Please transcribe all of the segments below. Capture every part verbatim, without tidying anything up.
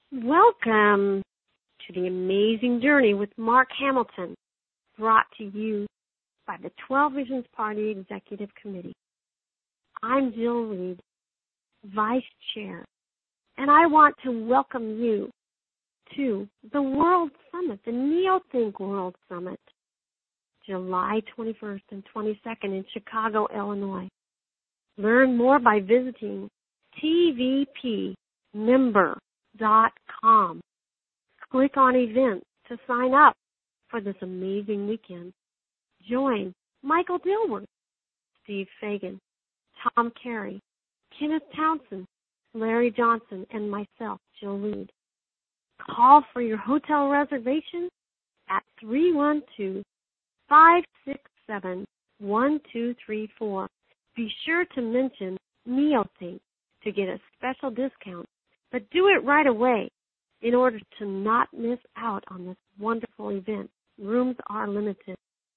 Welcome to the Amazing Journey with Mark Hamilton, brought to you by the twelve Visions Party Executive Committee. I'm Jill Reed, Vice Chair, and I want to welcome you to the World Summit, the NeoThink World Summit, July twenty-first and twenty-second in Chicago, Illinois. Learn more by visiting T V P member dot com. Click on events to sign up for this amazing weekend. Join Michael Dilworth, Steve Fagan, Tom Carey, Kenneth Townsend, Larry Johnson, and myself, Jill Reed. Call for your hotel reservation at three one two, five six seven, one two three four. Be sure to mention NeoThink to get a special discount, but do it right away in order to not miss out on this wonderful event. Rooms are limited.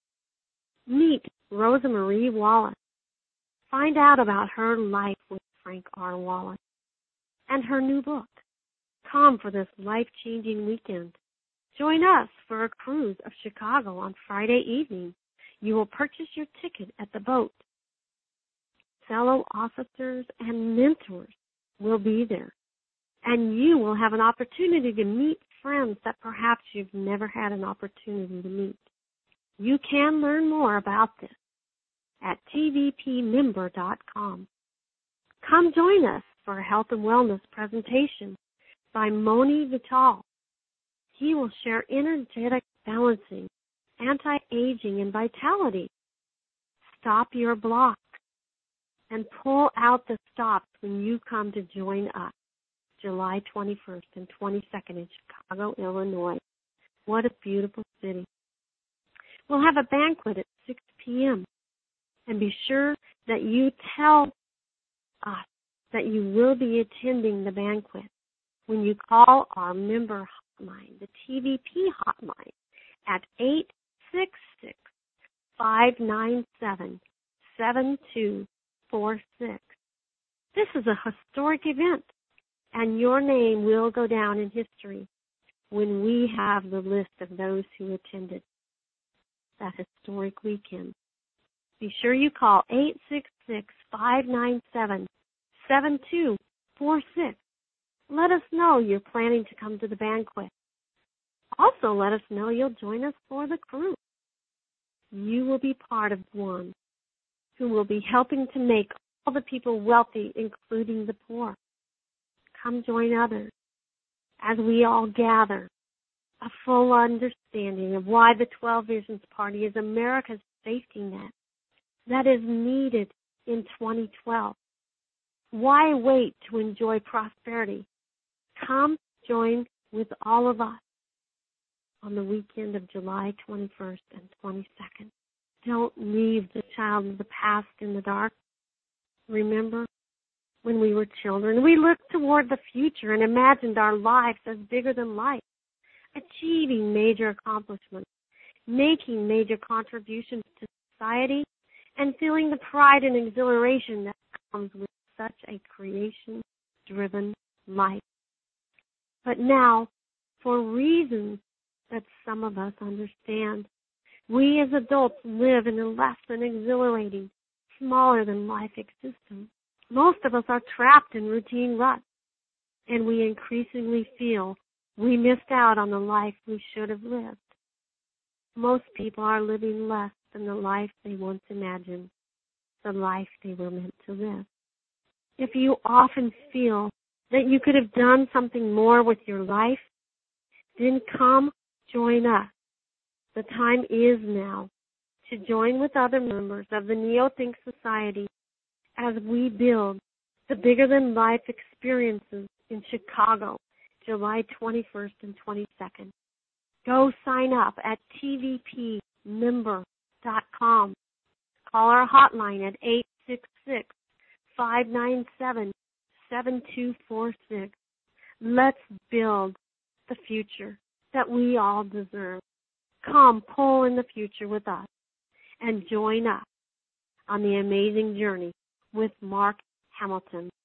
Meet Rosa Marie Wallace. Find out about her life with Frank R. Wallace and her new book. Come for this life-changing weekend. Join us for a cruise of Chicago on Friday evening. You will purchase your ticket at the boat. Fellow officers and mentors will be there, and you will have an opportunity to meet friends that perhaps you've never had an opportunity to meet. You can learn more about this at T V P member dot com. Come join us for a health and wellness presentation by Moni Vital. He will share energetic balancing, anti-aging, and vitality. Stop your block and pull out the stops when you come to join us July twenty-first and twenty-second in Chicago, Illinois. What a beautiful city. We'll have a banquet at six p.m. and be sure that you tell us that you will be attending the banquet when you call our member hotline, the T V P hotline, at eight six six, five nine seven, seven two four six. This is a historic event, and your name will go down in history when we have the list of those who attended that historic weekend. Be sure you call eight six six, five nine seven, seven two four six. Let us know you're planning to come to the banquet. Also, let us know you'll join us for the cruise. You will be part of one who will be helping to make all the people wealthy, including the poor. Come join others as we all gather a full understanding of why the twelve Visions Party is America's safety net that is needed in twenty twelve. Why wait to enjoy prosperity? Come join with all of us on the weekend of July twenty-first and twenty-second. Don't leave the child of the past in the dark. Remember, when we were children, we looked toward the future and imagined our lives as bigger than life, achieving major accomplishments, making major contributions to society, and feeling the pride and exhilaration that comes with such a creation-driven life. But now, for reasons that some of us understand, we as adults live in a less than exhilarating, smaller than life existence. Most of us are trapped in routine ruts, and we increasingly feel we missed out on the life we should have lived. Most people are living less than the life they once imagined, the life they were meant to live. If you often feel that you could have done something more with your life, then come join us. The time is now to join with other members of the NeoThink Society as we build the bigger-than-life experiences in Chicago, July twenty-first and twenty-second. Go sign up at T V P member dot com. Call our hotline at eight six six, five nine seven, seven two four six. Let's build the future that we all deserve. Come pull in the future with us and join us on the amazing journey with Mark Hamilton.